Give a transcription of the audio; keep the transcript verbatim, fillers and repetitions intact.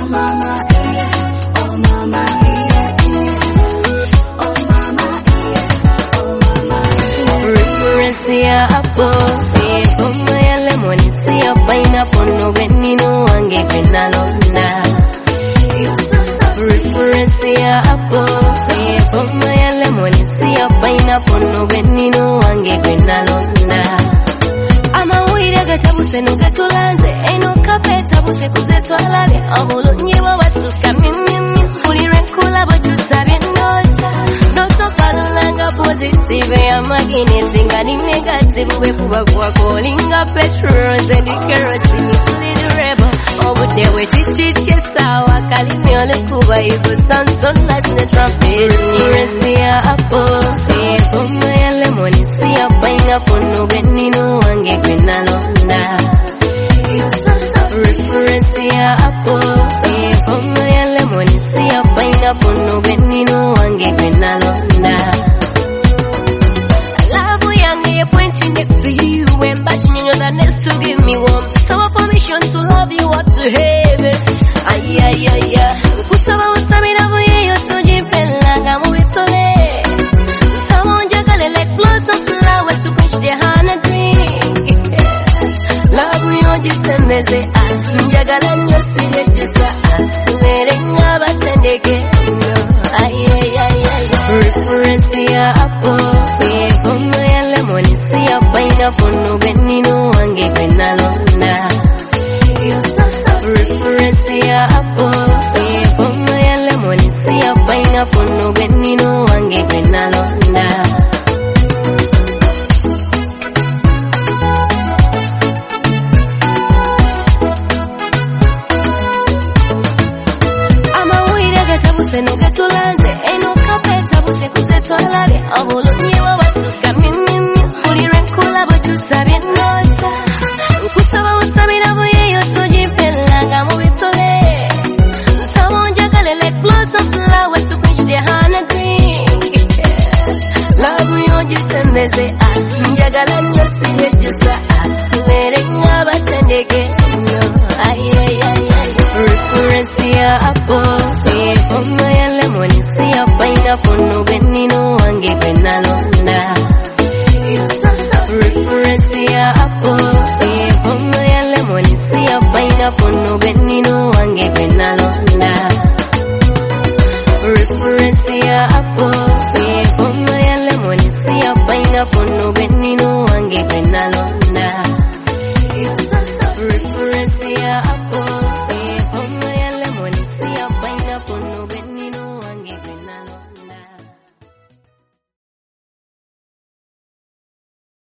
mama, yeah. Oh mama, yeah. Oh mama, yeah. Oh mama, yeah. Reference ya apple, see from my lemon, see a pineapple, no venino, and get penalona. Reference ya apple, see from my lemon, see a pineapple, no venino, and get penalona. I'm a weird gatabuse no gatulanze, ain't no carpet, abuse kuzetu alale, abolo nyewa watu kamimi, uli renkula but you sabi nota. Noto falanga positive ya magnet, ngani negative we kuba kwa callinga petrol, zendi kerosene tuli the rebel. Obu dewe chichi sawa, kalimi ole kuba ibu Samson lights the trumpet. Reference ya apple, see from my lemon, see a pineapple, no venino, ange penalona. Reference ya apple, see from my lemon, see a pineapple, no venino, ange penalona. Love yange pointing next to you, when batching you the next to give me warm. So permission to love you up to heaven. Ay ay ay ay. Kusaba usabi na buye yo toji pelanga muitole. Someone jagale like blows of flowers to quench the hana drink. Love yo jisemeze ah. Jagala nyo sile jusa ah. Sumere ngaba sendeke. Ay ay ay ay. Reference ya apple, see from my lemon, see a pineapple, no venino, ange penalona. Reference ya apple, see from my lemon, see a pineapple, no venino, ange penalona. No gatulanze, ain't no carpet, abuse kuzetu alale, abolo nyewa watu kamimi, uli renkula but you sabi nota. Kusaba usabi na buye yo toji pelanga muitole. Someone jagale like blows of flowers to quench the hana drink. Love yo jisemeze ah, jagala nyo sile jusa ah, sumere ngaba sendeke. Ay ay ay ay. Reference ya apple, see from my lemon, see a pineapple, no venino, ange penalona. Reference ya apple, see from my lemon, see a pineapple, no venino.